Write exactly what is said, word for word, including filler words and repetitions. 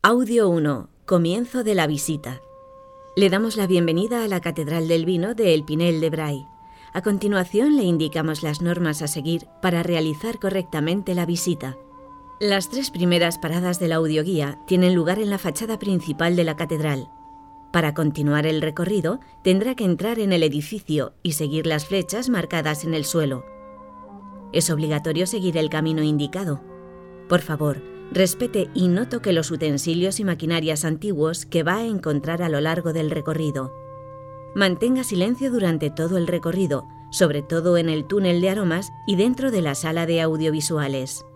Audio uno. Comienzo de la visita. Le damos la bienvenida a la Catedral del Vino de El Pinell de Brai. A continuación le indicamos las normas a seguir para realizar correctamente la visita. Las tres primeras paradas de la audioguía tienen lugar en la fachada principal de la catedral. Para continuar el recorrido, tendrá que entrar en el edificio y seguir las flechas marcadas en el suelo. Es obligatorio seguir el camino indicado. Por favor, respete y no toque los utensilios y maquinarias antiguos que va a encontrar a lo largo del recorrido. Mantenga silencio durante todo el recorrido, sobre todo en el túnel de aromas y dentro de la sala de audiovisuales.